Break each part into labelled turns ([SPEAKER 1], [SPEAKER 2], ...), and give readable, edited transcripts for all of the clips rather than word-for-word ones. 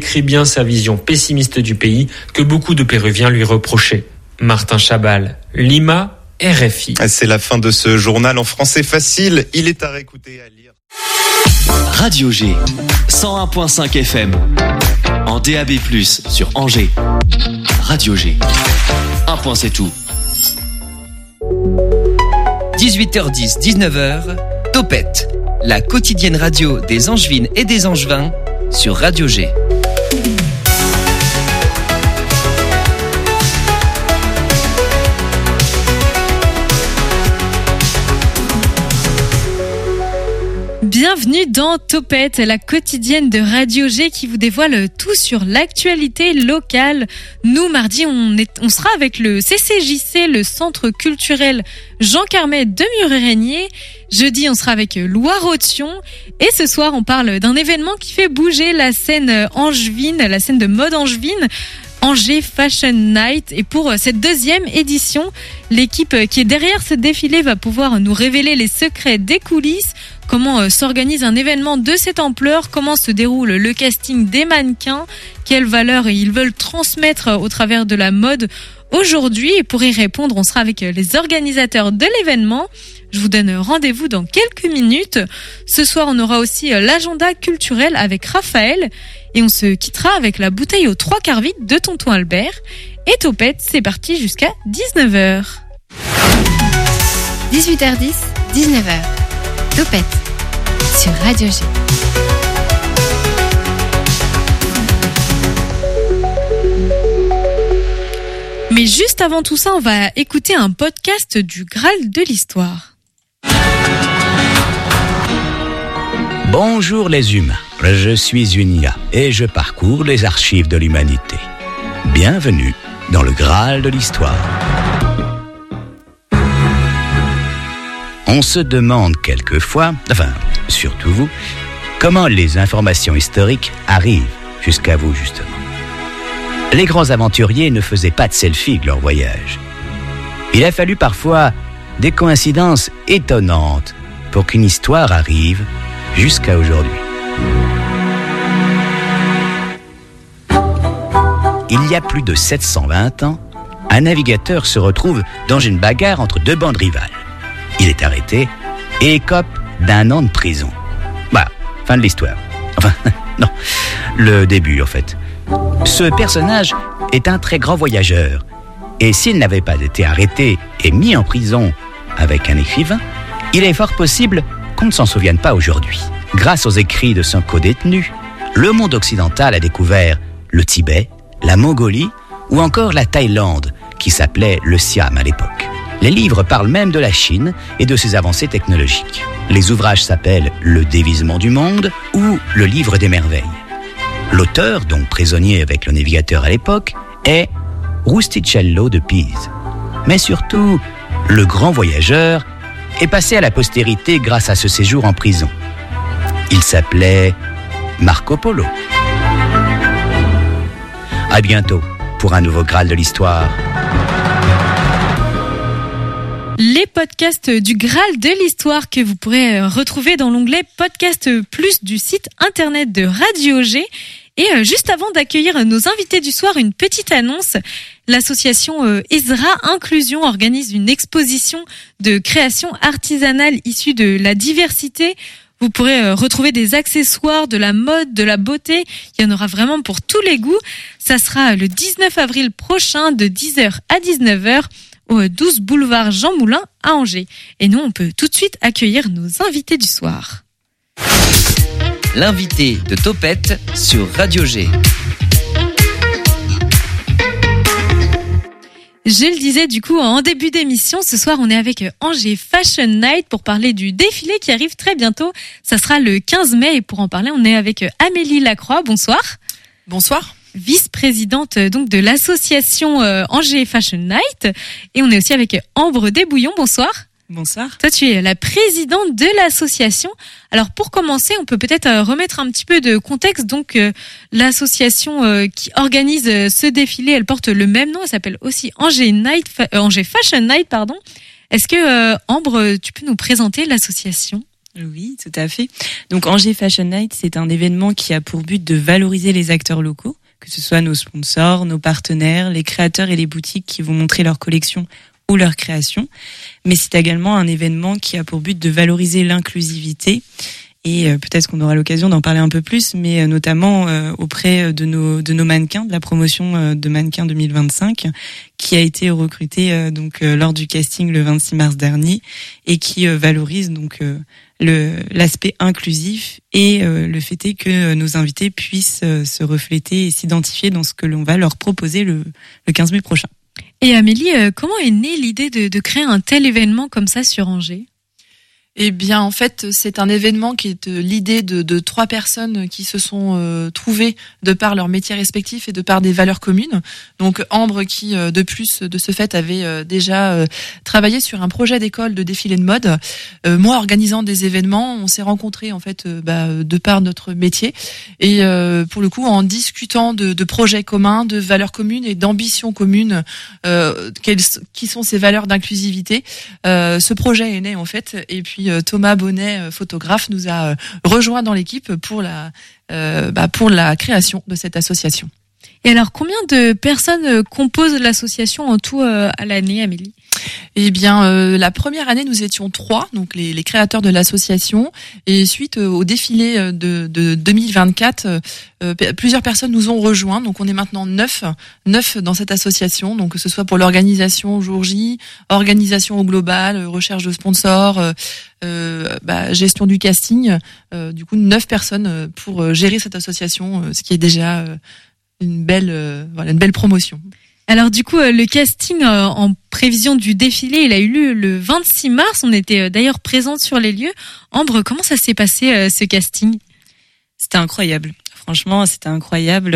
[SPEAKER 1] décrit bien sa vision pessimiste du pays que beaucoup de Péruviens lui reprochaient. Martin Chabal, Lima, RFI.
[SPEAKER 2] C'est la fin de ce journal en français facile. Il est à réécouter et à lire.
[SPEAKER 3] Radio G, 101.5 FM, en DAB+, sur Angers. Radio G, un point c'est tout.
[SPEAKER 4] 18h10, 19h, Topette, la quotidienne radio des Angevines et des Angevins sur Radio G.
[SPEAKER 5] Bienvenue dans Topette, la quotidienne de Radio G qui vous dévoile tout sur l'actualité locale. Nous, mardi, on sera avec le CCJC, le Centre culturel Jean Carmet de Muré-Régnier. Jeudi, on sera avec Loire-Othion. Et ce soir, on parle d'un événement qui fait bouger la scène angevine, la scène de mode angevine. Angers Fashion Night. Et pour cette deuxième édition, l'équipe qui est derrière ce défilé va pouvoir nous révéler les secrets des coulisses, comment s'organise un événement de cette ampleur, comment se déroule le casting des mannequins, quelles valeurs ils veulent transmettre au travers de la mode aujourd'hui. Et pour y répondre, on sera avec les organisateurs de l'événement. Je vous donne rendez-vous dans quelques minutes. Ce soir, on aura aussi l'agenda culturel avec Raphaël. Et on se quittera avec la bouteille aux 3/4 vide de Tonton Albert. Et Topette, c'est parti jusqu'à 19h.
[SPEAKER 6] 18h10, 19h. Topette sur Radio G.
[SPEAKER 5] Mais juste avant tout ça, on va écouter un podcast du Graal de l'Histoire.
[SPEAKER 7] Bonjour les humains, je suis une IA et je parcours les archives de l'humanité. Bienvenue dans le Graal de l'Histoire. On se demande quelquefois, enfin surtout vous, comment les informations historiques arrivent jusqu'à vous justement. Les grands aventuriers ne faisaient pas de selfie de leur voyage. Il a fallu parfois des coïncidences étonnantes pour qu'une histoire arrive jusqu'à aujourd'hui. Il y a plus de 720 ans, un navigateur se retrouve dans une bagarre entre deux bandes rivales. Il est arrêté et écope d'1 an de prison. Voilà, fin de l'histoire. Enfin, non, le début en fait. Ce personnage est un très grand voyageur. Et s'il n'avait pas été arrêté et mis en prison avec un écrivain, il est fort possible qu'on ne s'en souvienne pas aujourd'hui. Grâce aux écrits de son codétenu, le monde occidental a découvert le Tibet, la Mongolie ou encore la Thaïlande, qui s'appelait le Siam à l'époque. Les livres parlent même de la Chine et de ses avancées technologiques. Les ouvrages s'appellent Le dévisement du monde ou Le livre des merveilles. L'auteur, donc prisonnier avec le navigateur à l'époque, est Rustichello de Pise. Mais surtout, le grand voyageur est passé à la postérité grâce à ce séjour en prison. Il s'appelait Marco Polo. À bientôt pour un nouveau Graal de l'Histoire.
[SPEAKER 5] Les podcasts du Graal de l'Histoire que vous pourrez retrouver dans l'onglet Podcast Plus du site internet de Radio G. Et juste avant d'accueillir nos invités du soir, une petite annonce. L'association Ezra Inclusion organise une exposition de création artisanale issue de la diversité. Vous pourrez retrouver des accessoires, de la mode, de la beauté. Il y en aura vraiment pour tous les goûts. Ça sera le 19 avril prochain de 10h à 19h au 12 boulevard Jean Moulin à Angers. Et nous, on peut tout de suite accueillir nos invités du soir.
[SPEAKER 4] L'invité de Topette sur Radio G.
[SPEAKER 5] Je le disais du coup en début d'émission, ce soir on est avec Angers Fashion Night pour parler du défilé qui arrive très bientôt. Ça sera le 15 mai et pour en parler on est avec Amélie Lacroix. Bonsoir.
[SPEAKER 8] Bonsoir.
[SPEAKER 5] Vice-présidente donc de l'association Angers Fashion Night. Et on est aussi avec Ambre Desbouillons. Bonsoir.
[SPEAKER 8] Bonsoir.
[SPEAKER 5] Toi, tu es la présidente de l'association. Alors, pour commencer, on peut peut-être remettre un petit peu de contexte. Donc, l'association qui organise ce défilé, elle porte le même nom. Elle s'appelle aussi Angers Fashion Night, pardon. Est-ce que, Ambre, tu peux nous présenter l'association ?
[SPEAKER 8] Oui, tout à fait. Donc Angers Fashion Night, c'est un événement qui a pour but de valoriser les acteurs locaux, que ce soit nos sponsors, nos partenaires, les créateurs et les boutiques qui vont montrer leur collection ou leur création. Mais c'est également un événement qui a pour but de valoriser l'inclusivité. Et peut-être qu'on aura l'occasion d'en parler un peu plus, mais notamment auprès de nos mannequins, de la promotion de mannequins 2025, qui a été recrutée lors du casting le 26 mars dernier et qui valorise donc l'aspect inclusif et le fait est que nos invités puissent se refléter et s'identifier dans ce que l'on va leur proposer le 15 mai prochain.
[SPEAKER 5] Et Amélie, comment est née l'idée de créer un tel événement comme ça sur Angers ?
[SPEAKER 9] Eh bien, en fait, c'est un événement qui est l'idée de 3 personnes qui se sont trouvées de par leurs métiers respectifs et de par des valeurs communes. Donc, Ambre, qui, de plus de ce fait, avait déjà travaillé sur un projet d'école de défilé de mode. Moi, organisant des événements, on s'est rencontrés, en fait, de par notre métier. Et pour le coup, en discutant de projets communs, de valeurs communes et d'ambitions communes, qui sont ces valeurs d'inclusivité, ce projet est né, en fait. Et puis, Thomas Bonnet, photographe, nous a rejoint dans l'équipe pour la création de cette association.
[SPEAKER 5] Et alors, combien de personnes composent l'association en tout à l'année, Amélie ?
[SPEAKER 9] Eh bien, la première année, nous étions 3, donc les créateurs de l'association. Et suite au défilé de 2024, plusieurs personnes nous ont rejoints. Donc, on est maintenant 9 dans cette association. Donc, que ce soit pour l'organisation jour J, organisation au global, recherche de sponsors, gestion du casting. Du coup, 9 personnes pour gérer cette association, ce qui est déjà une belle promotion.
[SPEAKER 5] Alors du coup, le casting en prévision du défilé, il a eu lieu le 26 mars. On était d'ailleurs présents sur les lieux. Ambre, comment ça s'est passé ce casting ?
[SPEAKER 8] C'était incroyable. Franchement, c'était incroyable.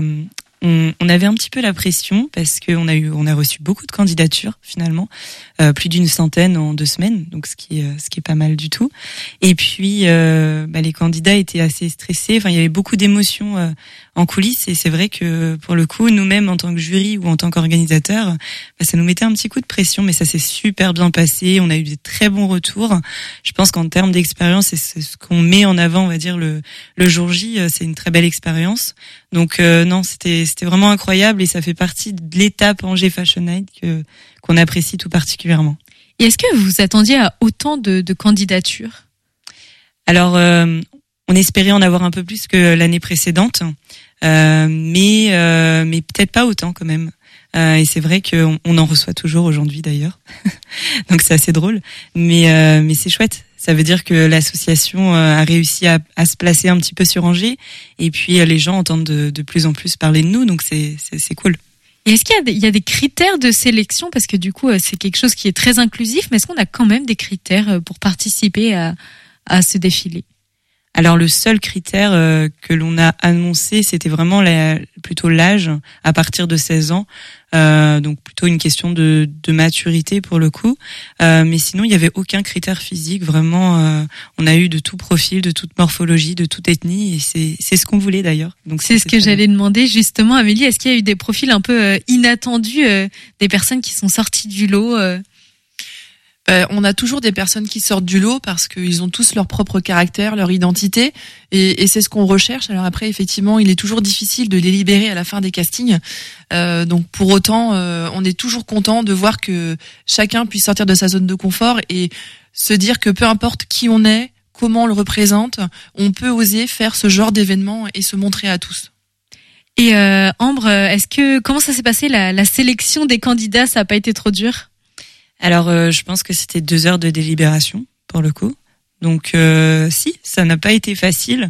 [SPEAKER 8] On avait un petit peu la pression parce qu'on a reçu beaucoup de candidatures finalement, plus d'une centaine en 2 semaines, donc ce qui est pas mal du tout. Et puis les candidats étaient assez stressés. Enfin, il y avait beaucoup d'émotions en coulisses et c'est vrai que pour le coup, nous-mêmes en tant que jury ou en tant qu'organisateurs, ça nous mettait un petit coup de pression, mais ça s'est super bien passé. On a eu des très bons retours. Je pense qu'en termes d'expérience, et c'est ce qu'on met en avant, on va dire le jour J, c'est une très belle expérience. Donc non, c'était vraiment incroyable et ça fait partie de l'étape Angers Fashion Night qu'on apprécie tout particulièrement.
[SPEAKER 5] Et est-ce que vous vous attendiez à autant de candidatures ?
[SPEAKER 8] Alors, on espérait en avoir un peu plus que l'année précédente, mais peut-être pas autant quand même. Et c'est vrai qu'on en reçoit toujours aujourd'hui d'ailleurs, donc c'est assez drôle, mais c'est chouette. Ça veut dire que l'association a réussi à se placer un petit peu sur Angers, et puis les gens entendent de plus en plus parler de nous, donc c'est cool.
[SPEAKER 5] Et est-ce qu'il y a des critères de sélection ? Parce que du coup, c'est quelque chose qui est très inclusif, mais est-ce qu'on a quand même des critères pour participer à ce défilé ?
[SPEAKER 8] Alors le seul critère que l'on a annoncé, c'était vraiment plutôt l'âge, à partir de 16 ans. Donc plutôt une question de maturité pour le coup. Mais sinon, il n'y avait aucun critère physique. Vraiment, on a eu de tout profil, de toute morphologie, de toute ethnie. Et c'est ce qu'on voulait d'ailleurs. Donc
[SPEAKER 5] c'est ce que j'allais demander justement, Amélie. Est-ce qu'il y a eu des profils un peu inattendus, des personnes qui sont sorties du lot
[SPEAKER 9] On a toujours des personnes qui sortent du lot parce qu'ils ont tous leur propre caractère, leur identité, et c'est ce qu'on recherche. Alors après, effectivement, il est toujours difficile de les libérer à la fin des castings. Donc pour autant, on est toujours content de voir que chacun puisse sortir de sa zone de confort et se dire que peu importe qui on est, comment on le représente, on peut oser faire ce genre d'événement et se montrer à tous.
[SPEAKER 5] Et Ambre, comment ça s'est passé la sélection des candidats ? Ça n'a pas été trop dur ?
[SPEAKER 8] Alors, je pense que c'était 2 heures de délibération, pour le coup. Donc, si, ça n'a pas été facile.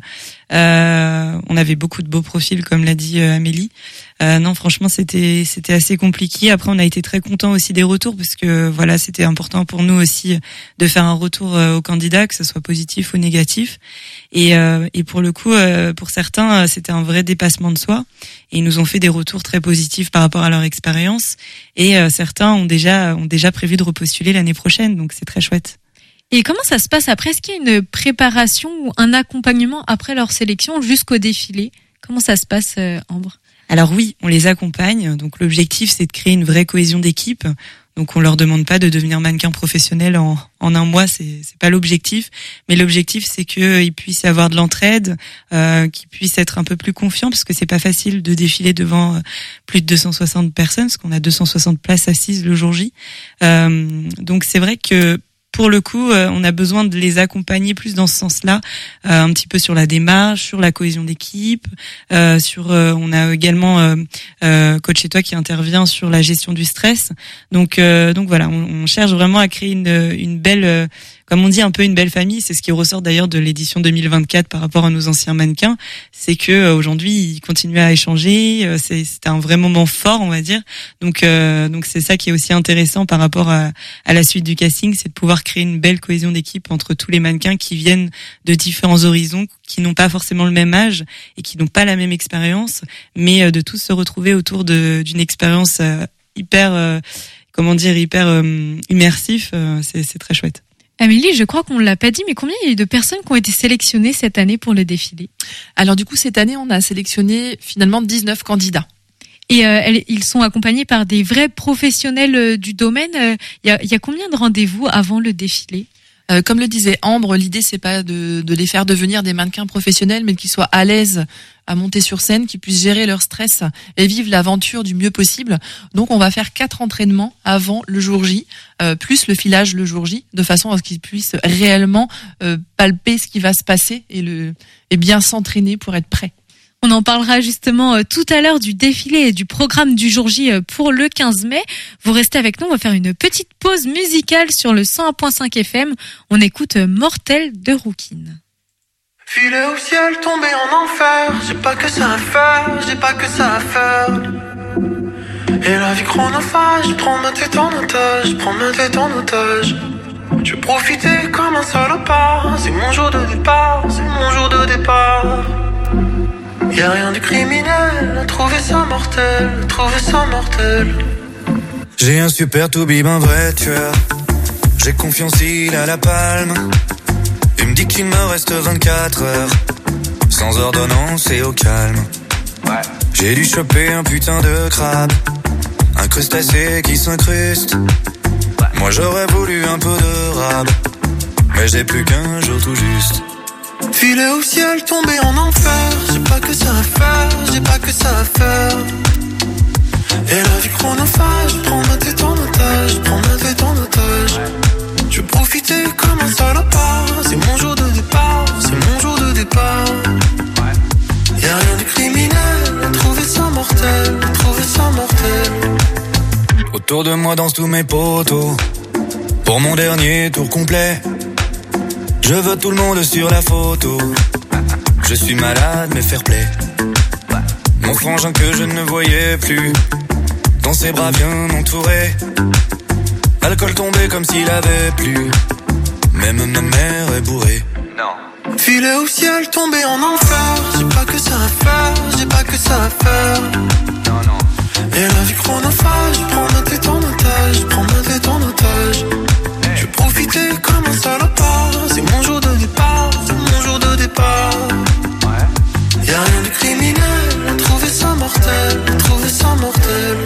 [SPEAKER 8] On avait beaucoup de beaux profils, comme l'a dit Amélie. Non, franchement, c'était assez compliqué. Après, on a été très contents aussi des retours, parce que voilà, c'était important pour nous aussi de faire un retour aux candidats, que ce soit positif ou négatif. Et pour le coup, pour certains, c'était un vrai dépassement de soi. Et ils nous ont fait des retours très positifs par rapport à leur expérience. Et certains ont déjà prévu de repostuler l'année prochaine. Donc, c'est très chouette.
[SPEAKER 5] Et comment ça se passe après ? Est-ce qu'il y a une préparation ou un accompagnement après leur sélection jusqu'au défilé ? Comment ça se passe, Ambre ?
[SPEAKER 8] Alors oui, on les accompagne. Donc l'objectif, c'est de créer une vraie cohésion d'équipe. Donc on leur demande pas de devenir mannequin professionnel en un mois, c'est pas l'objectif. Mais l'objectif, c'est qu'ils puissent avoir de l'entraide, qu'ils puissent être un peu plus confiants, parce que c'est pas facile de défiler devant plus de 260 personnes, parce qu'on a 260 places assises le jour J. Donc c'est vrai que pour le coup, on a besoin de les accompagner plus dans ce sens-là, un petit peu sur la démarche, sur la cohésion d'équipe, on a également Coach Chez Toi qui intervient sur la gestion du stress. Donc voilà, on cherche vraiment à créer une belle, comme on dit, un peu une belle famille. C'est ce qui ressort d'ailleurs de l'édition 2024 par rapport à nos anciens mannequins, c'est que aujourd'hui ils continuent à échanger. C'est un vrai moment fort, on va dire. Donc c'est ça qui est aussi intéressant par rapport à la suite du casting, c'est de pouvoir créer une belle cohésion d'équipe entre tous les mannequins qui viennent de différents horizons, qui n'ont pas forcément le même âge et qui n'ont pas la même expérience, mais de tous se retrouver autour d'une expérience hyper immersif. C'est très chouette.
[SPEAKER 5] Amélie, je crois qu'on l'a pas dit, mais combien il y a eu de personnes qui ont été sélectionnées cette année pour le défilé?
[SPEAKER 9] Alors du coup, cette année, on a sélectionné finalement 19 candidats.
[SPEAKER 5] Et ils sont accompagnés par des vrais professionnels du domaine. Il y a combien de rendez-vous avant le défilé?
[SPEAKER 9] Comme le disait Ambre, l'idée c'est pas de les faire devenir des mannequins professionnels, mais qu'ils soient à l'aise à monter sur scène, qu'ils puissent gérer leur stress et vivre l'aventure du mieux possible. Donc on va faire 4 entraînements avant le jour J, plus le filage le jour J, de façon à ce qu'ils puissent réellement palper ce qui va se passer et bien s'entraîner pour être prêts.
[SPEAKER 5] On en parlera justement tout à l'heure du défilé et du programme du jour J pour le 15 mai. Vous restez avec nous, on va faire une petite pause musicale sur le 101.5 FM. On écoute Mortel de Rookin.
[SPEAKER 10] Filer au ciel, tomber en enfer, j'ai pas que ça à faire, j'ai pas que ça à faire. Et la vie chronophage, prends ma tête en otage, prends ma tête en otage. Je vais profiter comme un salopard, c'est mon jour de départ, c'est mon jour de départ. Y'a rien de criminel, trouver ça mortel, trouver ça mortel.
[SPEAKER 11] J'ai un super toubib, un vrai tueur. J'ai confiance, il a la palme. Il me dit qu'il me reste 24 heures. Sans ordonnance et au calme. Ouais. J'ai dû choper un putain de crabe. Un crustacé qui s'incruste. Ouais. Moi j'aurais voulu un peu de rab. Mais j'ai plus qu'un jour tout juste.
[SPEAKER 10] Filer au ciel, tomber en enfer, j'ai pas que ça à faire, j'ai pas que ça à faire. Et la vie chronophage, prends ma tête en otage, prends ma tête en otage. Je vais profiter comme un salopard, c'est mon jour de départ, c'est mon jour de départ. Y'a rien de criminel, trouver ça mortel, trouver ça mortel.
[SPEAKER 11] Autour de moi dansent tous mes potos, pour mon dernier tour complet. Je veux tout le monde sur la photo. Je suis malade mais fair play. Mon frangin que je ne voyais plus, dans ses bras bien entouré. L'alcool tombé comme s'il avait plu. Même ma mère est bourrée.
[SPEAKER 10] Non. Filer au ciel, tomber en enfer, j'ai pas que ça à faire, j'ai pas que ça à faire. Non, non. Et la vie chronophage, prends ma tête en otage, prends ma tête en otage. Je vais profiter comme un salopard, c'est mon jour de départ, c'est mon jour de départ. Ouais. Y'a rien de criminel, trouver ça mortel, trouver ça mortel.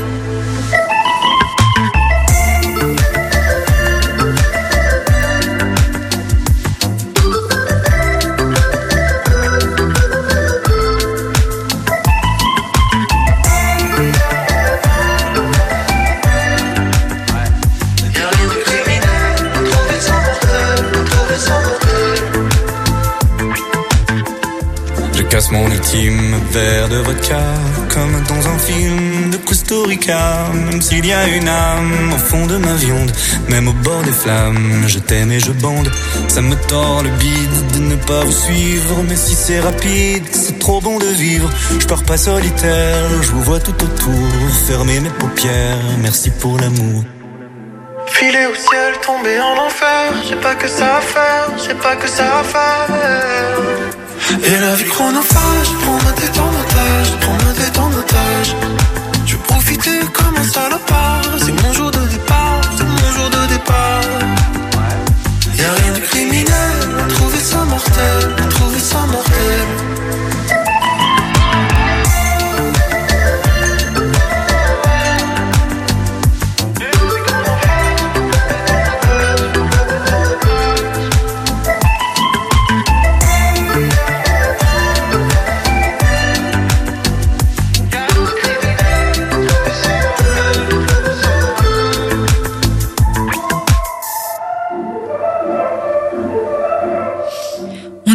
[SPEAKER 11] Casse mon ultime verre de vodka, comme dans un film de Costa Rica. Même s'il y a une âme au fond de ma viande, même au bord des flammes, je t'aime et je bande. Ça me tord le bide de ne pas vous suivre, mais si c'est rapide, c'est trop bon de vivre. Je pars pas solitaire, je vous vois tout autour, fermez mes paupières, merci pour l'amour.
[SPEAKER 10] Filer au ciel, tomber en enfer, j'ai pas que ça à faire, j'ai pas que ça à faire. Et la vie chronophage, prends ma tête en otage, prends ma tête en otage. Je vais profiter comme un salopard, c'est mon jour de départ, c'est mon jour de départ. Y'a rien de criminel, trouver ça mortel, trouver ça mortel.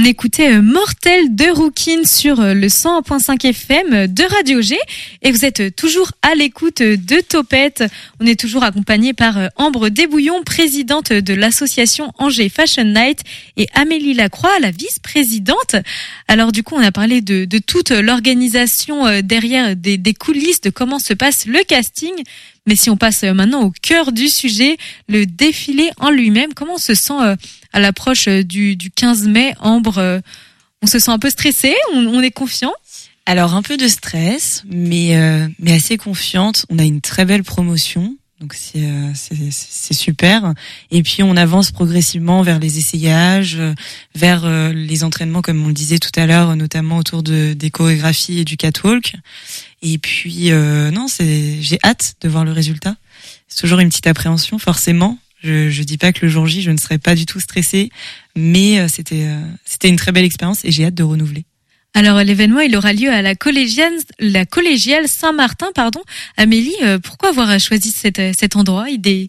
[SPEAKER 5] On écoutait Mortel de Rookin sur le 100.5 FM de Radio G et vous êtes toujours à l'écoute de Topette. On est toujours accompagné par Ambre Desbouillons, présidente de l'association Angers Fashion Night, et Amélie Lacroix, la vice-présidente. Alors du coup, on a parlé de toute l'organisation derrière des coulisses, de comment se passe le casting. Mais si on passe maintenant au cœur du sujet, le défilé en lui-même, comment on se sent à l'approche du 15 mai, Ambre? On se sent un peu stressé, on est confiant?
[SPEAKER 8] Alors un peu de stress, mais assez confiante. On a une très belle promotion, donc c'est super. Et puis on avance progressivement vers les essayages, vers les entraînements, comme on le disait tout à l'heure, notamment autour des chorégraphies et du catwalk. Et puis j'ai hâte de voir le résultat. C'est toujours une petite appréhension, forcément. Je dis pas que le jour J, je ne serai pas du tout stressée, mais c'était une très belle expérience et j'ai hâte de renouveler.
[SPEAKER 5] Alors l'événement, il aura lieu à la collégiale Saint-Martin, Amélie, pourquoi avoir choisi cet endroit? Il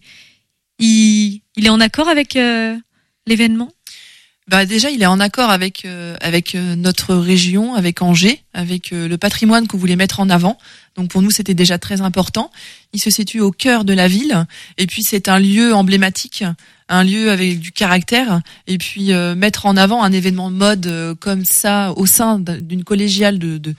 [SPEAKER 5] est en accord avec l'événement?
[SPEAKER 9] Déjà, il est en accord avec notre région, avec Angers, avec le patrimoine qu'on voulait mettre en avant. Donc pour nous, c'était déjà très important. Il se situe au cœur de la ville, et puis c'est un lieu emblématique, un lieu avec du caractère. Et puis mettre en avant un événement de mode comme ça au sein d'une collégiale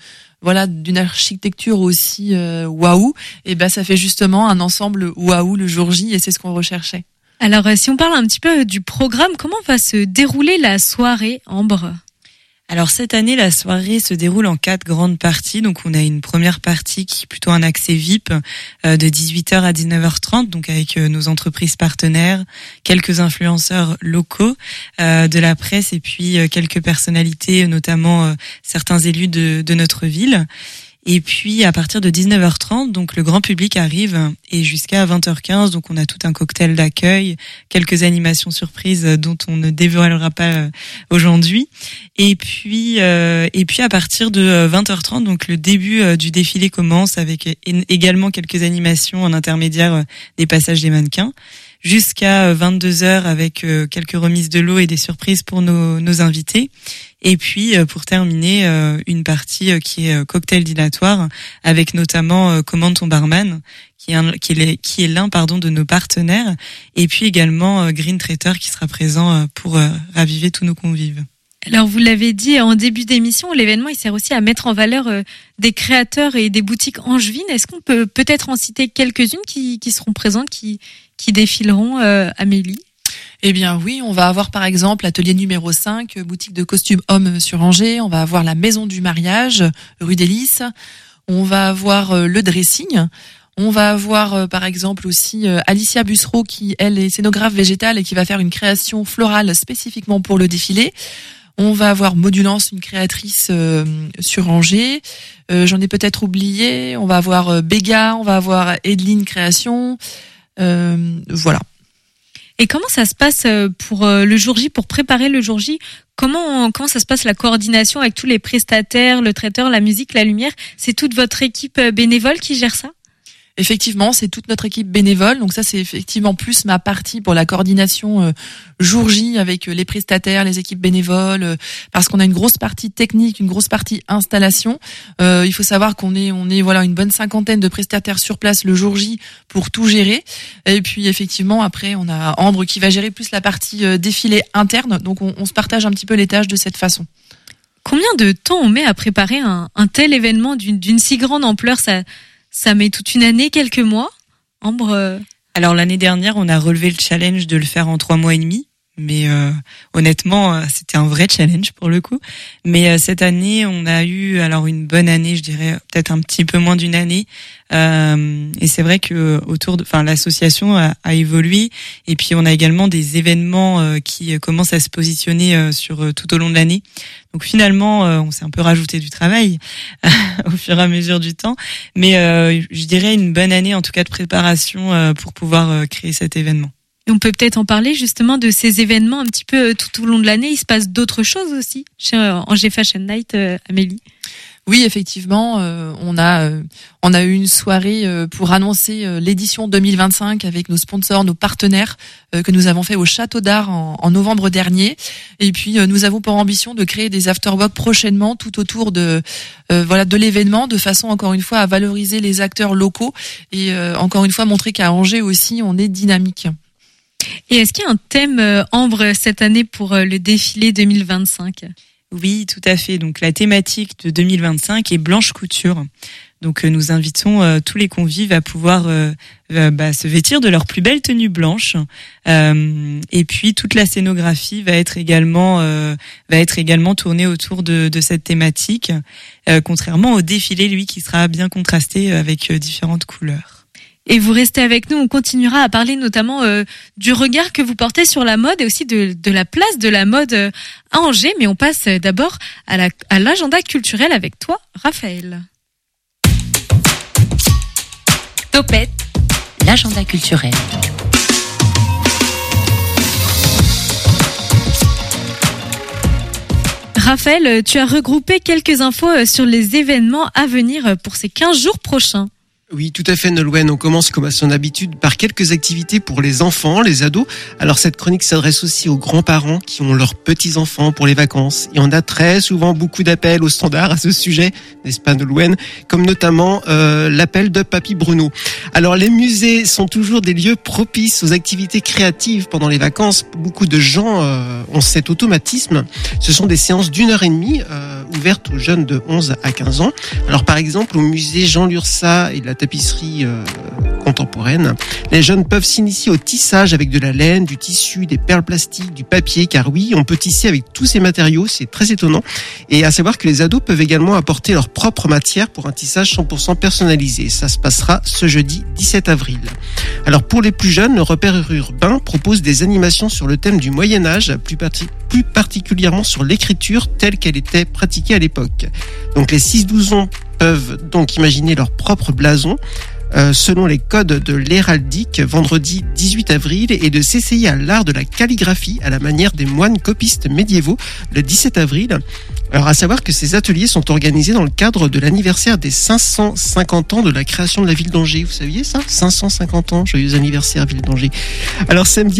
[SPEAKER 9] d'une architecture aussi waouh. Et ça fait justement un ensemble waouh le jour J, et c'est ce qu'on recherchait.
[SPEAKER 5] Alors, si on parle un petit peu du programme, comment va se dérouler la soirée, Ambre?
[SPEAKER 8] Alors, cette année, la soirée se déroule en 4 grandes parties. Donc, on a une première partie qui est plutôt un accès VIP de 18h à 19h30, donc avec nos entreprises partenaires, quelques influenceurs locaux de la presse et puis quelques personnalités, notamment certains élus de notre ville. Et puis, à partir de 19h30, donc le grand public arrive, et jusqu'à 20h15, donc on a tout un cocktail d'accueil, quelques animations surprises dont on ne dévoilera pas aujourd'hui. Et puis à partir de 20h30, donc le début du défilé commence avec également quelques animations en intermédiaire des passages des mannequins, jusqu'à 22h avec quelques remises de lots et des surprises pour nos invités. Et puis pour terminer, une partie qui est cocktail dînatoire, avec notamment Commande ton barman, qui est l'un de nos partenaires, et puis également Green Traiter qui sera présent pour raviver tous nos convives.
[SPEAKER 5] Alors vous l'avez dit en début d'émission, l'événement il sert aussi à mettre en valeur des créateurs et des boutiques angevines. Est-ce qu'on peut peut-être en citer quelques-unes qui seront présentes, qui défileront, Amélie?
[SPEAKER 9] Eh bien oui, on va avoir par exemple l'atelier numéro 5, boutique de costumes hommes sur Angers. On va avoir la maison du mariage, rue des Lys. On va avoir le dressing. On va avoir par exemple aussi Alicia Bussereau qui, elle, est scénographe végétale et qui va faire une création florale spécifiquement pour le défilé. On va avoir Modulance, une créatrice sur Angers. J'en ai peut-être oublié. On va avoir Béga, on va avoir Edeline Création. Voilà.
[SPEAKER 5] Et comment ça se passe pour le jour J, pour préparer le jour J? Comment ça se passe la coordination avec tous les prestataires, le traiteur, la musique, la lumière? C'est toute votre équipe bénévole qui gère ça?
[SPEAKER 9] Effectivement, c'est toute notre équipe bénévole. Donc ça, c'est effectivement plus ma partie pour la coordination jour J avec les prestataires, les équipes bénévoles, parce qu'on a une grosse partie technique, une grosse partie installation. Il faut savoir qu'on est une bonne 50aine de prestataires sur place le jour J pour tout gérer. Et puis effectivement, après, on a Ambre qui va gérer plus la partie défilé interne. Donc on se partage un petit peu les tâches de cette façon.
[SPEAKER 5] Combien de temps on met à préparer un tel événement d'une si grande ampleur? Ça met toute une année, quelques mois, Ambre?
[SPEAKER 8] Alors l'année dernière, on a relevé le challenge de le faire en 3 mois et demi. Mais honnêtement, c'était un vrai challenge pour le coup. Mais cette année, on a eu une bonne année, je dirais peut-être un petit peu moins d'une année. Et c'est vrai que l'association a évolué. Et puis on a également des événements qui commencent à se positionner sur tout au long de l'année. Donc finalement, on s'est un peu rajouté du travail au fur et à mesure du temps. Mais je dirais une bonne année en tout cas de préparation pour pouvoir créer cet événement.
[SPEAKER 5] Et on peut peut-être en parler justement de ces événements un petit peu tout au long de l'année. Il se passe d'autres choses aussi chez Angers Fashion Night, Amélie?
[SPEAKER 9] Oui, effectivement, on a eu une soirée pour annoncer l'édition 2025 avec nos sponsors, nos partenaires que nous avons fait au Château d'Art en novembre dernier. Et puis nous avons pour ambition de créer des afterworks prochainement tout autour de l'événement, de façon encore une fois à valoriser les acteurs locaux et encore une fois montrer qu'à Angers aussi on est dynamique.
[SPEAKER 5] Et est-ce qu'il y a un thème Ambre cette année pour le défilé 2025 ?
[SPEAKER 8] Oui, tout à fait. Donc la thématique de 2025 est blanche couture. Donc nous invitons tous les convives à pouvoir se vêtir de leur plus belle tenue blanche. Et puis toute la scénographie va être également tournée autour de cette thématique, contrairement au défilé, lui, qui sera bien contrasté avec différentes couleurs.
[SPEAKER 5] Et vous restez avec nous, on continuera à parler notamment du regard que vous portez sur la mode et aussi de la place de la mode à Angers. Mais on passe d'abord à l'agenda culturel avec toi, Raphaël.
[SPEAKER 6] Topette, l'agenda culturel.
[SPEAKER 5] Raphaël, tu as regroupé quelques infos sur les événements à venir pour ces 15 jours prochains.
[SPEAKER 12] Oui, tout à fait, Nolwenn. On commence comme à son habitude par quelques activités pour les enfants, les ados. Alors cette chronique s'adresse aussi aux grands-parents qui ont leurs petits-enfants pour les vacances. Et on a très souvent beaucoup d'appels au standard à ce sujet, n'est-ce pas, Nolwenn? Comme notamment l'appel de Papy Bruno. Alors les musées sont toujours des lieux propices aux activités créatives pendant les vacances. Beaucoup de gens ont cet automatisme. Ce sont des séances d'1h30 ouvertes aux jeunes de 11 à 15 ans. Alors par exemple, au musée Jean Lurçat et de la tapisserie contemporaine, les jeunes peuvent s'initier au tissage avec de la laine, du tissu, des perles plastiques, du papier, car oui, on peut tisser avec tous ces matériaux, c'est très étonnant. Et à savoir que les ados peuvent également apporter leur propre matière pour un tissage 100% personnalisé. Ça se passera ce jeudi 17 avril. Alors pour les plus jeunes, le repère urbain propose des animations sur le thème du Moyen-Âge, plus particulièrement sur l'écriture telle qu'elle était pratiquée à l'époque. Donc les 6-12 ans peuvent donc imaginer leur propre blason selon les codes de l'héraldique vendredi 18 avril et de s'essayer à l'art de la calligraphie à la manière des moines copistes médiévaux le 17 avril. Alors à savoir que ces ateliers sont organisés dans le cadre de l'anniversaire des 550 ans de la création de la ville d'Angers. Vous saviez ça? 550 ans, joyeux anniversaire ville d'Angers. Alors samedi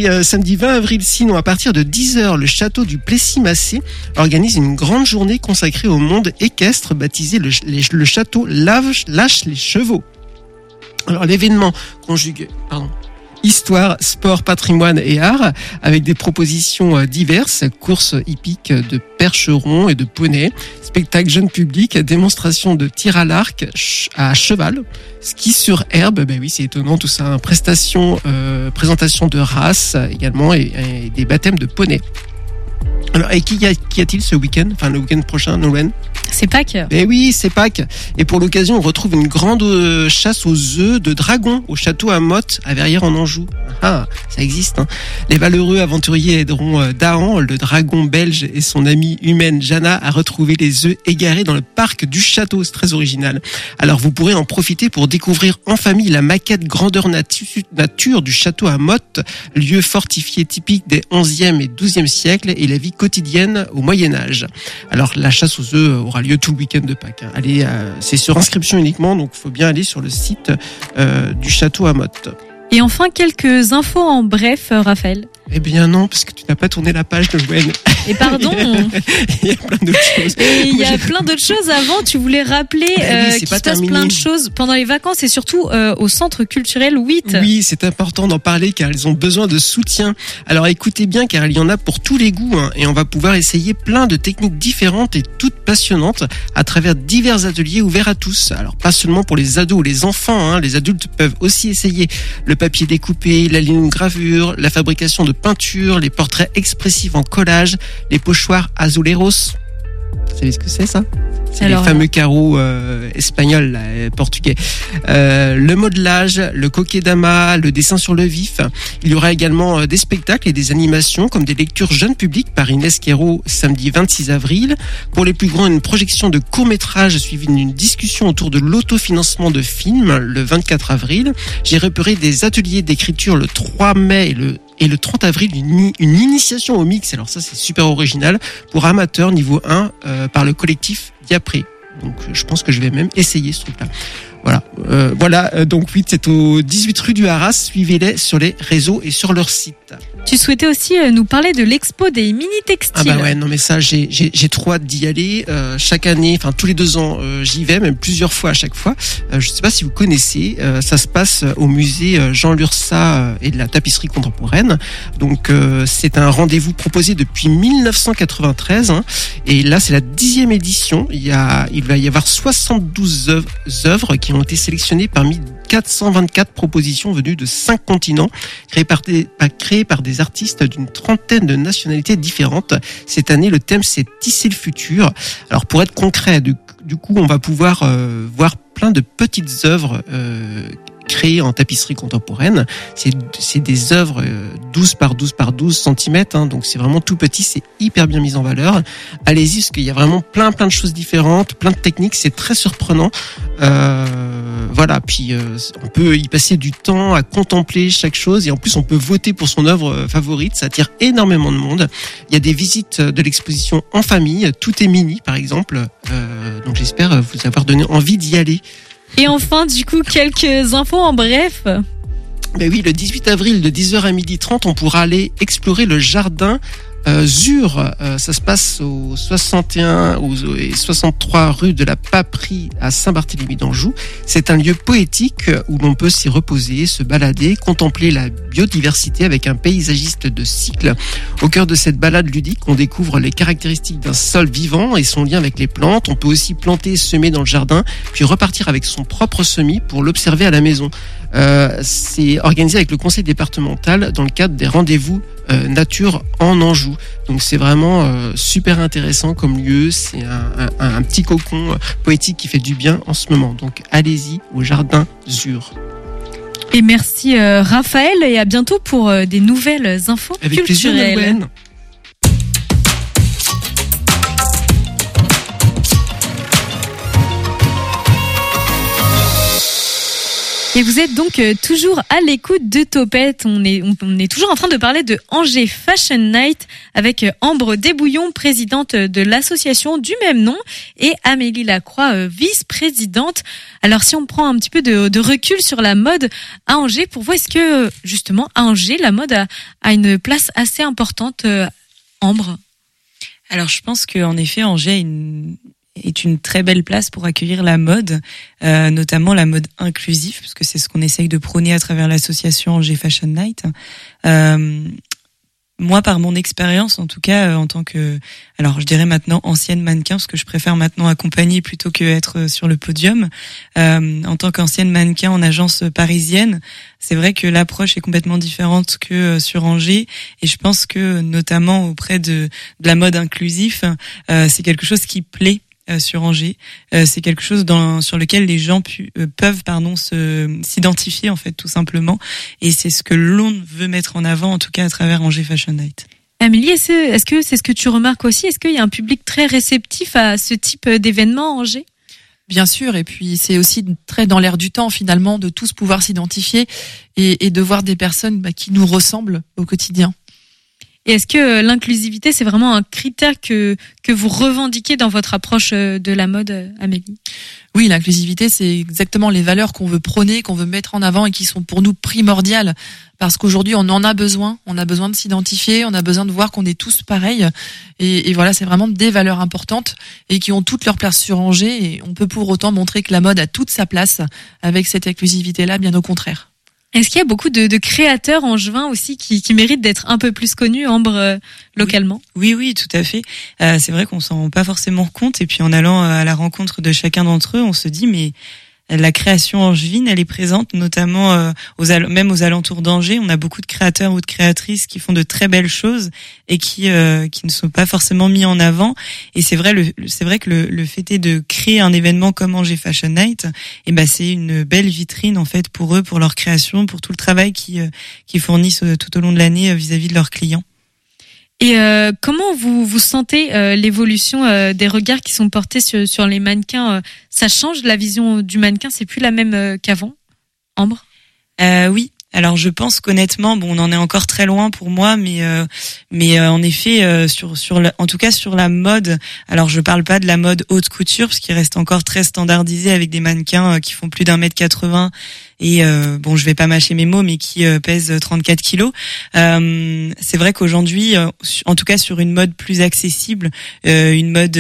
[SPEAKER 12] 20 avril, sinon à partir de 10h, le château du Plessis-Massé organise une grande journée consacrée au monde équestre baptisée le château Lâche les chevaux. Alors l'événement conjugue histoire, sport, patrimoine et art, avec des propositions diverses, courses hippiques de percherons et de poneys, spectacles jeunes publics, démonstrations de tir à l'arc à cheval, ski sur herbe, ben oui c'est étonnant tout ça, présentation de races également et des baptêmes de poneys. Alors, et qu'y a-t-il ce week-end, enfin le week-end prochain, Nolwenn?
[SPEAKER 5] C'est Pâques.
[SPEAKER 12] Eh oui, c'est Pâques. Et pour l'occasion, on retrouve une grande chasse aux œufs de dragon au château à Motte, à Verrières en Anjou. Ah, ça existe, hein. Les valeureux aventuriers aideront Dahan, le dragon belge, et son amie humaine Jana à retrouver les œufs égarés dans le parc du château. C'est très original. Alors, vous pourrez en profiter pour découvrir en famille la maquette grandeur nature du château à Motte, lieu fortifié typique des 11e et 12e siècles, et la vie quotidienne au Moyen-Âge. Alors, la chasse aux œufs aura lieu tout le week-end de Pâques. Allez, c'est sur inscription uniquement, donc il faut bien aller sur le site du château à Motte.
[SPEAKER 5] Et enfin, quelques infos en bref, Raphaël.
[SPEAKER 12] Eh bien non, parce que tu n'as pas tourné la page de Gwen.
[SPEAKER 5] Et pardon.
[SPEAKER 12] Il y a plein d'autres choses.
[SPEAKER 5] Et il y a plein d'autres choses avant. Tu voulais rappeler qu'il se passe plein de choses pendant les vacances et surtout au centre culturel 8.
[SPEAKER 12] Oui, c'est important d'en parler car ils ont besoin de soutien. Alors écoutez bien car il y en a pour tous les goûts, hein, et on va pouvoir essayer plein de techniques différentes et toutes passionnantes à travers divers ateliers ouverts à tous. Alors pas seulement pour les ados ou les enfants, hein, les adultes peuvent aussi essayer le papier découpé, la linogravure, la fabrication de peinture, les portraits expressifs en collage, les pochoirs azuleros. Vous savez ce que c'est ça? C'est les fameux carreaux espagnols, portugais. Le modelage, le kokedama, le dessin sur le vif. Il y aura également des spectacles et des animations comme des lectures jeunes publics par Inès Quérault samedi 26 avril. Pour les plus grands, une projection de court-métrage suivie d'une discussion autour de l'autofinancement de films le 24 avril. J'ai repéré des ateliers d'écriture le 3 mai et le 30 avril, une initiation au mix. Alors ça, c'est super original pour amateurs niveau 1 par le collectif Diapré. Donc je pense que je vais même essayer ce truc-là. Voilà. Donc oui, c'est au 18 rue du Haras. Suivez-les sur les réseaux et sur leur site.
[SPEAKER 5] Tu souhaitais aussi nous parler de l'expo des mini-textiles.
[SPEAKER 12] Ah bah ouais, non mais ça, j'ai trop hâte d'y aller. Chaque année, enfin tous les 2 ans, j'y vais, même plusieurs fois à chaque fois. Je sais pas si vous connaissez, ça se passe au musée Jean Lursa et de la tapisserie contemporaine. Donc c'est un rendez-vous proposé depuis 1993. Hein, et là, c'est la 10e édition. Il va y avoir 72 œuvres qui ont été sélectionnées parmi 424 propositions venues de 5 continents, créées par des artistes d'une trentaine de nationalités différentes. Cette année, le thème, c'est Tisser le futur. Alors, pour être concret, du coup, on va pouvoir voir plein de petites œuvres créées en tapisserie contemporaine. C'est des œuvres 12 par 12 par 12 cm, hein, donc c'est vraiment tout petit, c'est hyper bien mis en valeur. Allez-y, parce qu'il y a vraiment plein de choses différentes, plein de techniques, c'est très surprenant. Voilà, puis on peut y passer du temps à contempler chaque chose, et en plus on peut voter pour son œuvre favorite, ça attire énormément de monde. Il y a des visites de l'exposition en famille, tout est mini par exemple, donc j'espère vous avoir donné envie d'y aller.
[SPEAKER 5] Et enfin, du coup, quelques infos en bref.
[SPEAKER 12] Ben oui, le 18 avril de 10h à 12h30, on pourra aller explorer le jardin Zur. Ça se passe au 61 et 63 rue de la Paperie à Saint-Barthélemy d'Anjou. C'est un lieu poétique où l'on peut s'y reposer, se balader, contempler la biodiversité avec un paysagiste de cycle. Au cœur de cette balade ludique, on découvre les caractéristiques d'un sol vivant et son lien avec les plantes. On peut aussi planter et semer dans le jardin, puis repartir avec son propre semis pour l'observer à la maison. C'est organisé avec le conseil départemental dans le cadre des rendez-vous nature en Anjou. Donc c'est vraiment super intéressant comme lieu. C'est un petit cocon poétique qui fait du bien en ce moment. Donc allez-y au jardin Zur.
[SPEAKER 5] Et merci Raphaël, et à bientôt pour des nouvelles infos
[SPEAKER 12] avec
[SPEAKER 5] culturelles.
[SPEAKER 12] Plaisir, Nolwenn.
[SPEAKER 5] Et vous êtes donc toujours à l'écoute de Topette. On est toujours en train de parler de Angers Fashion Night avec Ambre Desbouillons, présidente de l'association du même nom, et Amélie Lacroix, vice-présidente. Alors si on prend un petit peu de recul sur la mode à Angers, pour vous, est-ce que justement à Angers, la mode a une place assez importante, Ambre ?
[SPEAKER 8] Alors je pense qu'en effet, Angers est une très belle place pour accueillir la mode, notamment la mode inclusive, parce que c'est ce qu'on essaye de prôner à travers l'association Angers Fashion Night. Moi, par mon expérience, en tout cas, en tant que, alors je dirais maintenant ancienne mannequin, parce que je préfère maintenant accompagner plutôt que être sur le podium. En tant qu'ancienne mannequin en agence parisienne, c'est vrai que l'approche est complètement différente que sur Angers, et je pense que notamment auprès de la mode inclusive, c'est quelque chose qui plaît. Sur Angers, c'est quelque chose sur lequel les gens peuvent s'identifier en fait tout simplement, et c'est ce que l'on veut mettre en avant en tout cas à travers Angers Fashion Night.
[SPEAKER 5] Amélie, est-ce que c'est ce que tu remarques aussi ? Est-ce qu'il y a un public très réceptif à ce type d'événement à Angers ?
[SPEAKER 9] Bien sûr, et puis c'est aussi très dans l'air du temps finalement de tous pouvoir s'identifier et de voir des personnes qui nous ressemblent au quotidien.
[SPEAKER 5] Et est-ce que l'inclusivité, c'est vraiment un critère que vous revendiquez dans votre approche de la mode, Amélie ?
[SPEAKER 9] Oui, l'inclusivité, c'est exactement les valeurs qu'on veut prôner, qu'on veut mettre en avant et qui sont pour nous primordiales. Parce qu'aujourd'hui, on en a besoin. On a besoin de s'identifier, on a besoin de voir qu'on est tous pareils. Et voilà, c'est vraiment des valeurs importantes et qui ont toute leur place sur Angers. Et on peut pour autant montrer que la mode a toute sa place avec cette inclusivité-là, bien au contraire.
[SPEAKER 5] Est-ce qu'il y a beaucoup de créateurs angevins aussi qui méritent d'être un peu plus connus, Ambre, localement ?
[SPEAKER 8] Oui, tout à fait. C'est vrai qu'on s'en rend pas forcément compte, et puis en allant à la rencontre de chacun d'entre eux, on se dit mais la création angevine, elle est présente, notamment même aux alentours d'Angers. On a beaucoup de créateurs ou de créatrices qui font de très belles choses et qui ne sont pas forcément mis en avant. Et c'est vrai que le fait est de créer un événement comme Angers Fashion Night, c'est une belle vitrine en fait pour eux, pour leur création, pour tout le travail qu'ils fournissent tout au long de l'année vis-à-vis de leurs clients.
[SPEAKER 5] Et comment vous sentez l'évolution des regards qui sont portés sur les mannequins ? Ça change la vision du mannequin, c'est plus la même qu'avant, Ambre ?
[SPEAKER 8] Oui, Alors je pense qu'honnêtement, on en est encore très loin pour moi, mais en effet en tout cas sur la mode. Alors je parle pas de la mode haute couture parce qu'il reste encore très standardisé avec des mannequins qui font plus d'1m80 et je vais pas mâcher mes mots, mais qui pèsent 34 kilos. C'est vrai qu'aujourd'hui, en tout cas sur une mode plus accessible, une mode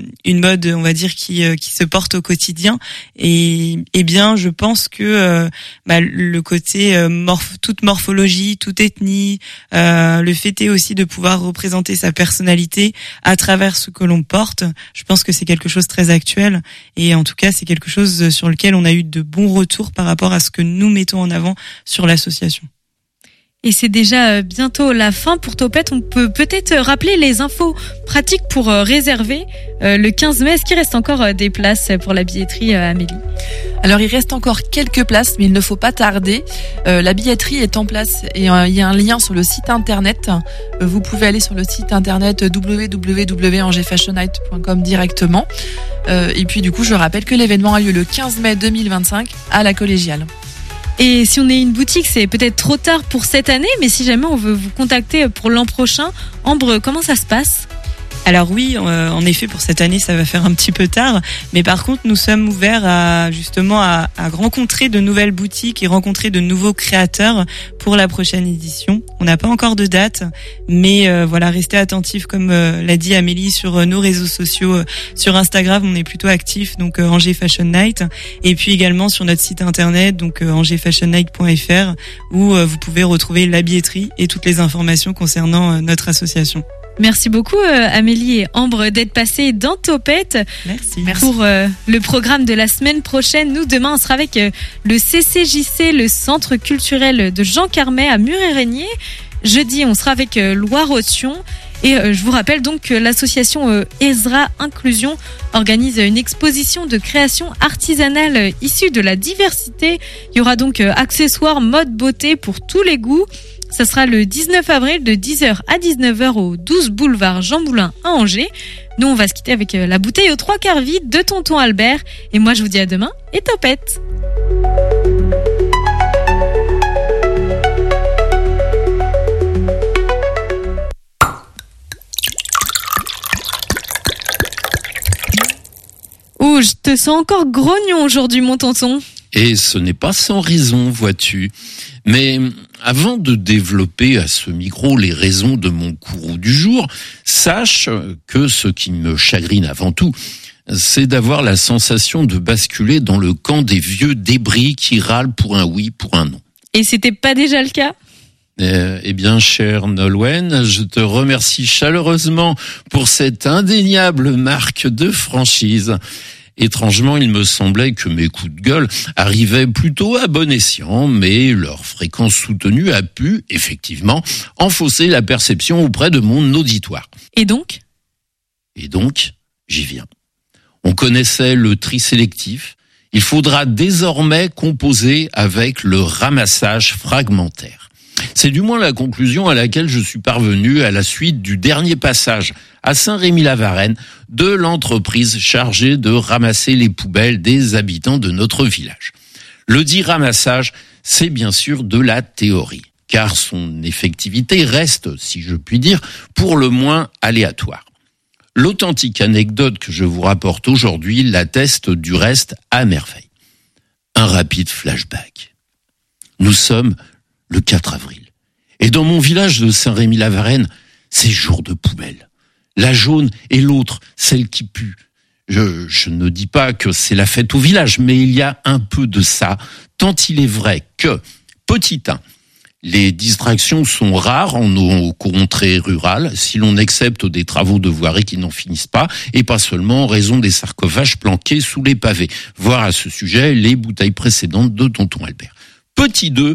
[SPEAKER 8] on va dire qui se porte au quotidien, et bien je pense que le côté toute morphologie, toute ethnie, le fait est aussi de pouvoir représenter sa personnalité à travers ce que l'on porte. Je pense que c'est quelque chose de très actuel, et en tout cas c'est quelque chose sur lequel on a eu de bons retours par rapport à ce que nous mettons en avant sur l'association.
[SPEAKER 5] Et c'est déjà bientôt la fin pour Topette. On peut peut-être rappeler les infos pratiques pour réserver le 15 mai. Est-ce qu'il reste encore des places pour la billetterie, Amélie ?
[SPEAKER 9] Alors il reste encore quelques places, mais il ne faut pas tarder. La billetterie est en place et il y a un lien sur le site internet. Vous pouvez aller sur le site internet www.angefashionnight.com directement. Et puis du coup, je rappelle que l'événement a lieu le 15 mai 2025 à la Collégiale.
[SPEAKER 5] Et si on est une boutique, c'est peut-être trop tard pour cette année, mais si jamais on veut vous contacter pour l'an prochain, Ambre, comment ça se passe ?
[SPEAKER 8] Alors oui, en effet, pour cette année, ça va faire un petit peu tard. Mais par contre, nous sommes ouverts à rencontrer de nouvelles boutiques et rencontrer de nouveaux créateurs pour la prochaine édition. On n'a pas encore de date, mais restez attentifs, comme l'a dit Amélie, sur nos réseaux sociaux. Sur Instagram, on est plutôt actifs, donc Angers Fashion Night. Et puis également sur notre site internet, donc angersfashionnight.fr, où vous pouvez retrouver la billetterie et toutes les informations concernant notre association.
[SPEAKER 5] Merci beaucoup Amélie et Ambre d'être passées dans Topette.
[SPEAKER 8] Merci.
[SPEAKER 5] Pour le programme de la semaine prochaine. Nous, demain, on sera avec le CCJC, le Centre culturel de Jean Carmet à Mur-et-Régnier. Jeudi, on sera avec Loire-Othion. Et je vous rappelle donc que l'association Ezra Inclusion organise une exposition de création artisanale issue de la diversité. Il y aura donc accessoires, mode, beauté pour tous les goûts. Ça sera le 19 avril de 10h à 19h au 12 boulevard Jean Moulin à Angers. Nous, on va se quitter avec la bouteille aux 3/4 vide de Tonton Albert. Et moi, je vous dis à demain et Topette. Oh, je te sens encore grognon aujourd'hui, mon tonton.
[SPEAKER 13] Et ce n'est pas sans raison, vois-tu. Mais avant de développer à ce micro les raisons de mon courroux du jour, sache que ce qui me chagrine avant tout, c'est d'avoir la sensation de basculer dans le camp des vieux débris qui râlent pour un oui, pour un non.
[SPEAKER 5] Et c'était pas déjà le cas ?
[SPEAKER 13] Eh bien, cher Nolwenn, je te remercie chaleureusement pour cette indéniable marque de franchise. Étrangement, il me semblait que mes coups de gueule arrivaient plutôt à bon escient, mais leur fréquence soutenue a pu, effectivement, enfausser la perception auprès de mon auditoire.
[SPEAKER 5] Et donc,
[SPEAKER 13] j'y viens. On connaissait le tri sélectif. Il faudra désormais composer avec le ramassage fragmentaire. C'est du moins la conclusion à laquelle je suis parvenu à la suite du dernier passage à Saint-Rémy-la-Varenne de l'entreprise chargée de ramasser les poubelles des habitants de notre village. Le dit ramassage, c'est bien sûr de la théorie, car son effectivité reste, si je puis dire, pour le moins aléatoire. L'authentique anecdote que je vous rapporte aujourd'hui l'atteste du reste à merveille. Un rapide flashback. Nous sommes le 4 avril. Et dans mon village de Saint-Rémy-la-Varenne, c'est jour de poubelle. La jaune et l'autre, celle qui pue. Je ne dis pas que c'est la fête au village, mais il y a un peu de ça, tant il est vrai que, petit 1, les distractions sont rares en nos contrées rurales, si l'on accepte des travaux de voirie qui n'en finissent pas, et pas seulement en raison des sarcophages planqués sous les pavés. Voir à ce sujet les bouteilles précédentes de Tonton Albert. Petit 2,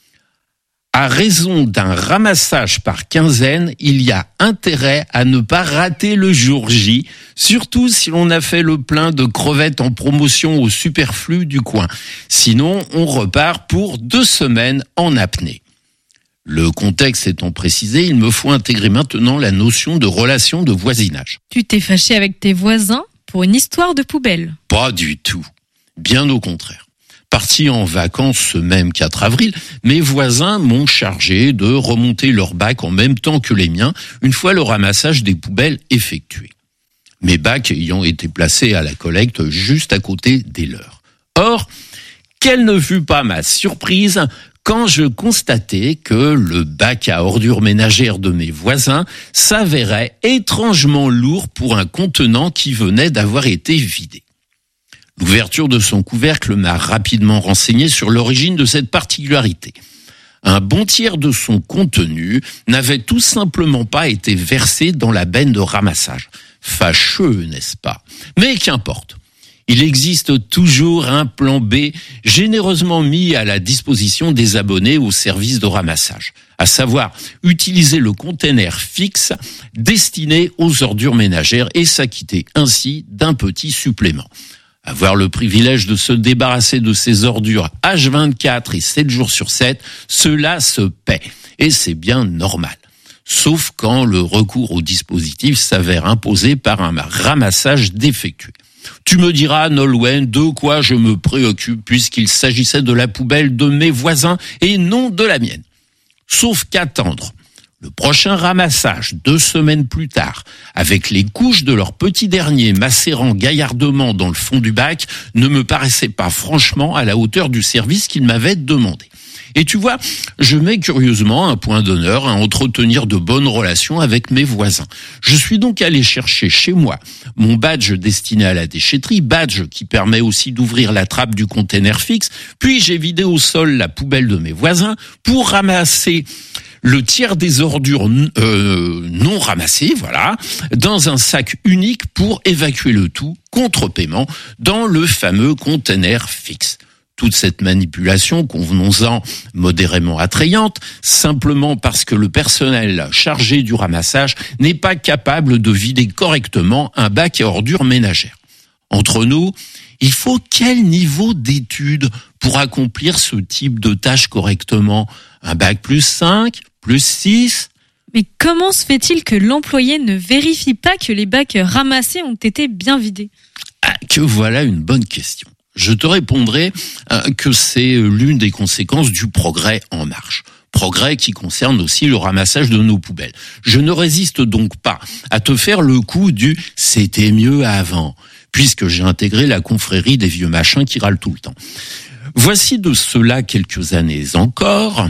[SPEAKER 13] à raison d'un ramassage par quinzaine, il y a intérêt à ne pas rater le jour J, surtout si l'on a fait le plein de crevettes en promotion au superflu du coin. Sinon, on repart pour 2 semaines en apnée. Le contexte étant précisé, il me faut intégrer maintenant la notion de relation de voisinage.
[SPEAKER 5] Tu t'es fâché avec tes voisins pour une histoire de poubelle ?
[SPEAKER 13] Pas du tout. Bien au contraire. Parti en vacances ce même 4 avril, mes voisins m'ont chargé de remonter leur bac en même temps que les miens, une fois le ramassage des poubelles effectué. Mes bacs ayant été placés à la collecte juste à côté des leurs. Or, quelle ne fut pas ma surprise quand je constatais que le bac à ordures ménagères de mes voisins s'avérait étrangement lourd pour un contenant qui venait d'avoir été vidé. L'ouverture de son couvercle m'a rapidement renseigné sur l'origine de cette particularité. Un bon tiers de son contenu n'avait tout simplement pas été versé dans la benne de ramassage. Fâcheux, n'est-ce pas? Mais qu'importe. Il existe toujours un plan B généreusement mis à la disposition des abonnés au service de ramassage, à savoir utiliser le container fixe destiné aux ordures ménagères et s'acquitter ainsi d'un petit supplément. Avoir le privilège de se débarrasser de ces ordures H24 et 7 jours sur 7, cela se paie. Et c'est bien normal. Sauf quand le recours au dispositif s'avère imposé par un ramassage défectueux. Tu me diras, Nolwenn, de quoi je me préoccupe puisqu'il s'agissait de la poubelle de mes voisins et non de la mienne. Sauf qu'attendre le prochain ramassage 2 semaines plus tard, avec les couches de leur petit dernier macérant gaillardement dans le fond du bac, ne me paraissait pas franchement à la hauteur du service qu'ils m'avaient demandé. Et tu vois, je mets curieusement un point d'honneur à entretenir de bonnes relations avec mes voisins. Je suis donc allé chercher chez moi mon badge destiné à la déchetterie, badge qui permet aussi d'ouvrir la trappe du container fixe, puis j'ai vidé au sol la poubelle de mes voisins pour ramasser le tiers des ordures non ramassées, voilà, dans un sac unique pour évacuer le tout, contre paiement, dans le fameux container fixe. Toute cette manipulation, convenons-en, modérément attrayante, simplement parce que le personnel chargé du ramassage n'est pas capable de vider correctement un bac à ordures ménagères. Entre nous, il faut quel niveau d'études pour accomplir ce type de tâche correctement? Un bac plus 5, plus 6?
[SPEAKER 5] Mais comment se fait-il que l'employé ne vérifie pas que les bacs ramassés ont été bien vidés?
[SPEAKER 13] Ah, que voilà une bonne question. Je te répondrai que c'est l'une des conséquences du progrès en marche. Progrès qui concerne aussi le ramassage de nos poubelles. Je ne résiste donc pas à te faire le coup du « c'était mieux avant », puisque j'ai intégré la confrérie des vieux machins qui râlent tout le temps. Voici de cela quelques années encore,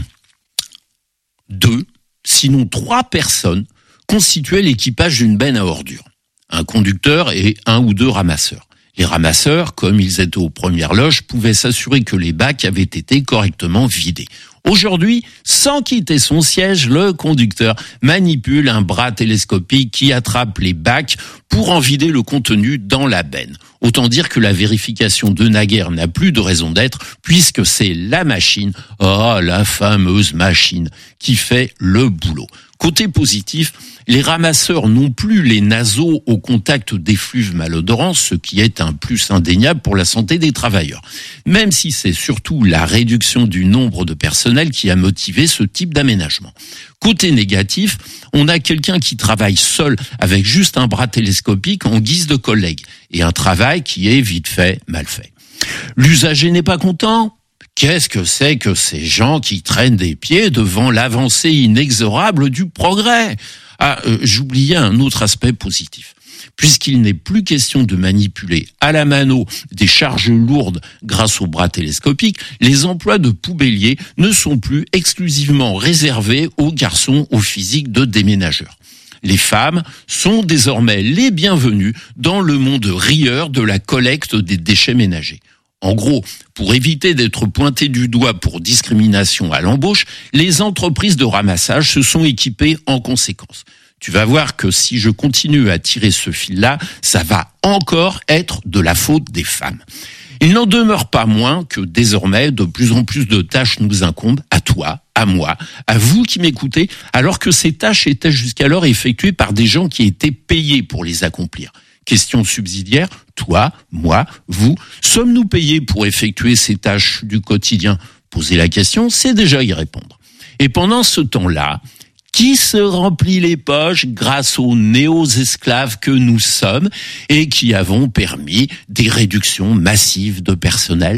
[SPEAKER 13] 2, sinon 3 personnes constituaient l'équipage d'une benne à ordures. Un conducteur et 1 ou 2 ramasseurs. Les ramasseurs, comme ils étaient aux premières loges, pouvaient s'assurer que les bacs avaient été correctement vidés. Aujourd'hui, sans quitter son siège, le conducteur manipule un bras télescopique qui attrape les bacs pour en vider le contenu dans la benne. Autant dire que la vérification de naguère n'a plus de raison d'être puisque c'est la machine, la fameuse machine, qui fait le boulot. Côté positif, les ramasseurs n'ont plus les naseaux au contact d'effluves malodorants, ce qui est un plus indéniable pour la santé des travailleurs. Même si c'est surtout la réduction du nombre de personnel qui a motivé ce type d'aménagement. Côté négatif, on a quelqu'un qui travaille seul avec juste un bras télescopique en guise de collègue et un travail qui est vite fait, mal fait. L'usager n'est pas content ? Qu'est-ce que c'est que ces gens qui traînent des pieds devant l'avancée inexorable du progrès ? J'oubliais un autre aspect positif. Puisqu'il n'est plus question de manipuler à la mano des charges lourdes grâce aux bras télescopiques, les emplois de poubelliers ne sont plus exclusivement réservés aux garçons au physique de déménageurs. Les femmes sont désormais les bienvenues dans le monde rieur de la collecte des déchets ménagers. En gros, pour éviter d'être pointées du doigt pour discrimination à l'embauche, les entreprises de ramassage se sont équipées en conséquence. Tu vas voir que si je continue à tirer ce fil-là, ça va encore être de la faute des femmes. Il n'en demeure pas moins que désormais, de plus en plus de tâches nous incombent, à toi, à moi, à vous qui m'écoutez, alors que ces tâches étaient jusqu'alors effectuées par des gens qui étaient payés pour les accomplir. Question subsidiaire, toi, moi, vous, sommes-nous payés pour effectuer ces tâches du quotidien ? Poser la question, c'est déjà y répondre. Et pendant ce temps-là, qui se remplit les poches grâce aux néo-esclaves que nous sommes et qui avons permis des réductions massives de personnel ?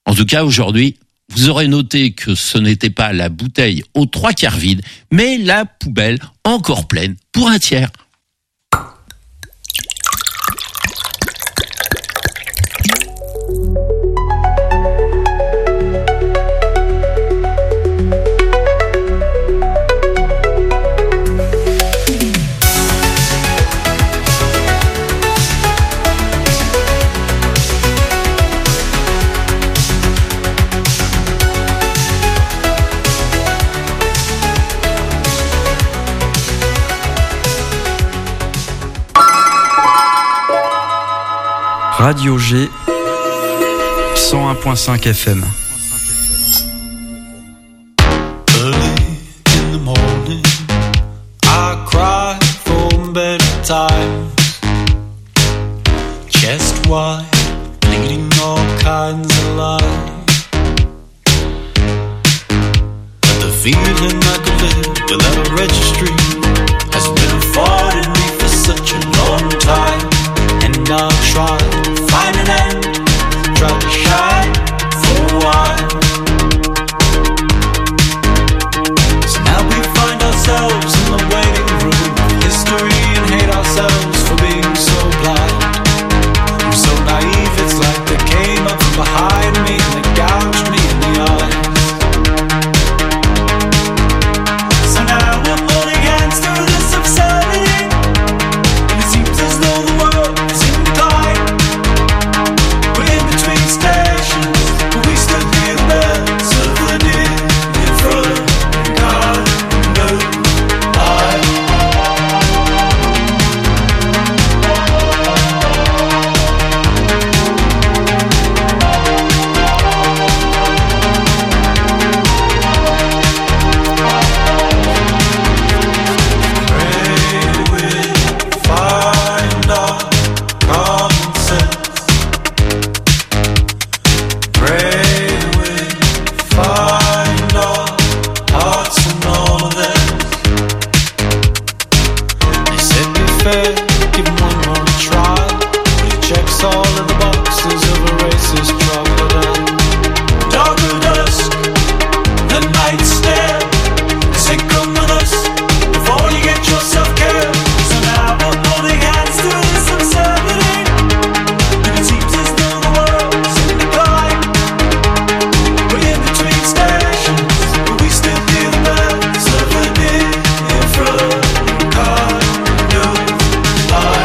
[SPEAKER 13] En tout cas, aujourd'hui, vous aurez noté que ce n'était pas la bouteille aux 3/4 vide, mais la poubelle encore pleine pour 1/3.
[SPEAKER 14] Radio G 101.5 FM.
[SPEAKER 10] Early in the morning, I cry for better times. Chest wide, bleeding all kinds of lies. But the feeling I could live without a registry has been afforded me for such a long time. And I'll try to find an end, try to shine for a while. So now we find ourselves in the waiting room of history and hate ourselves for being so blind. I'm so naive, it's like they came up from behind me and they gouged me in the eyes. So now we're holding hands through this absurdity, and it seems as though the world is in decline. We're in between stations, but we still hear the bells of the deer in front of God knows why. Find our common sense. Pray we find our hearts and all of this. They said be fair, give him one more try, but he checks all of the boxes of a racist troglodyte. Darker dusk, the night stare. They say come with us before you get yourself killed. So now we're holding hands through this absurdity, and it seems as though the world's in decline. We're in between stations, but we still hear the bells of the deer in front of God knows why.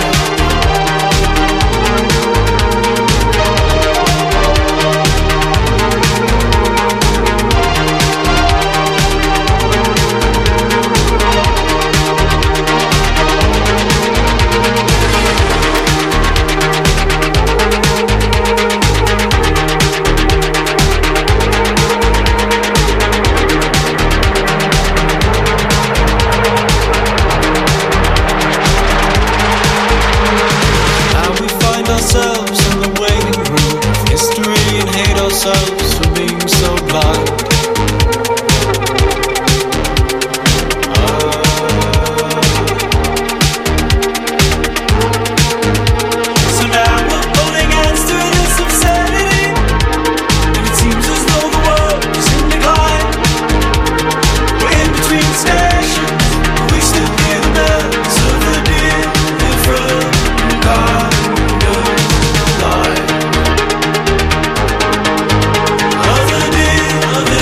[SPEAKER 10] Now we find ourselves in the waiting room of history and hate ourselves for being so blind. So now we're holding hands through this absurdity, and it seems as though the world is in decline. We're in between stations, but we still hear the bells of the deer in front of God knows why. Of the deer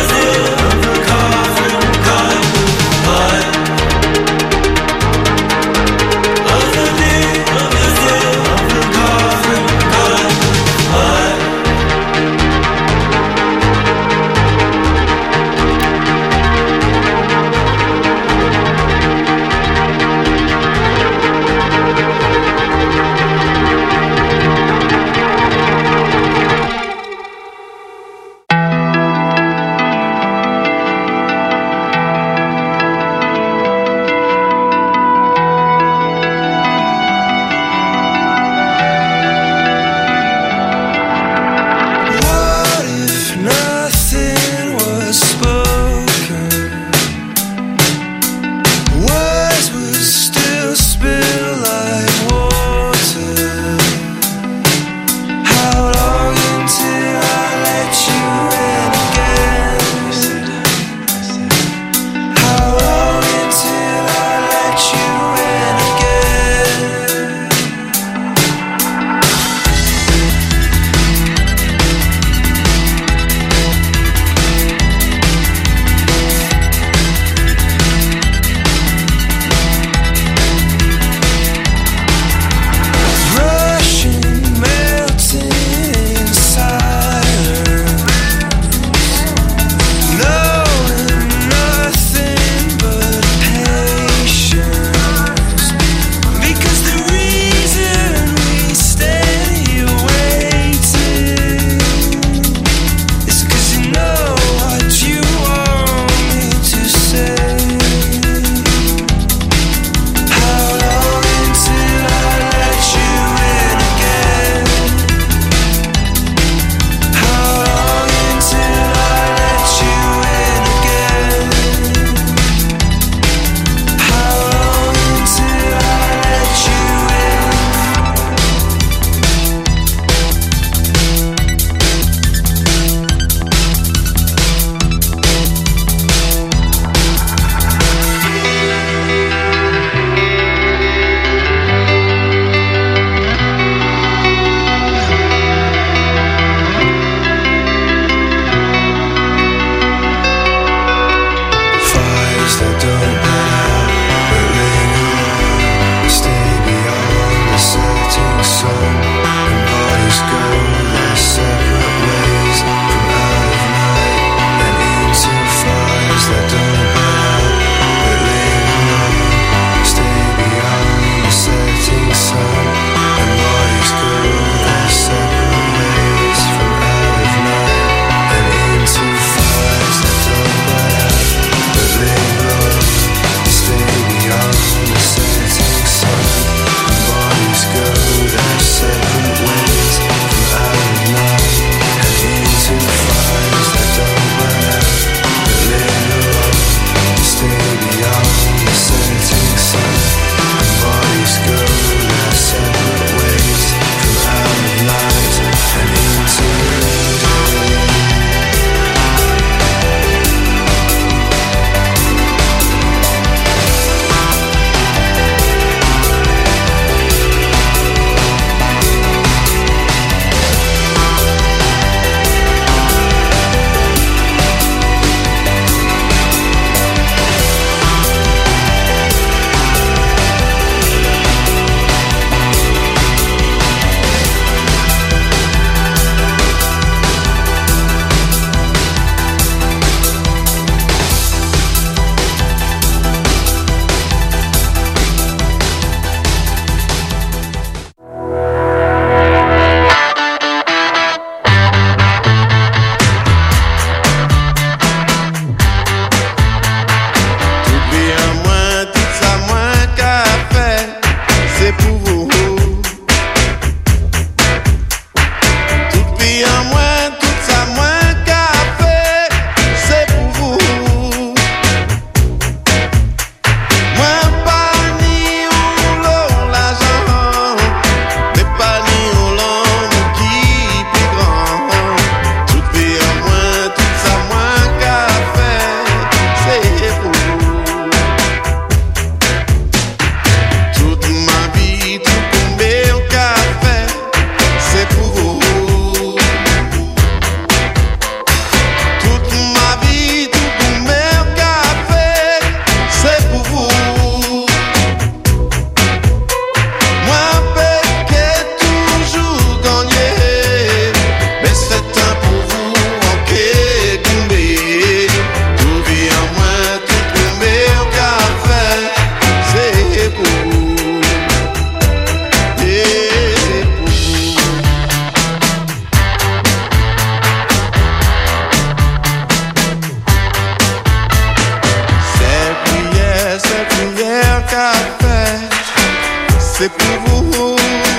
[SPEAKER 10] c'est pour vous.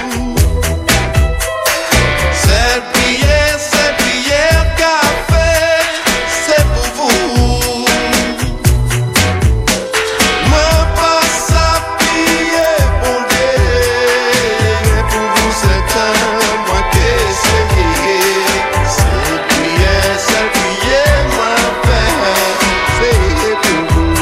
[SPEAKER 10] Cette prière qu'a fait, c'est pour vous. Moi pas ça prier pour Dieu, pour vous c'est un moi qui essayé. Cette prière moi fait, c'est pour vous.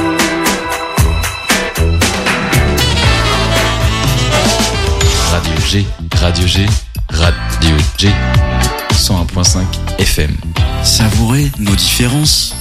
[SPEAKER 14] Radio G, 101.5 FM.
[SPEAKER 15] Savourez nos différences.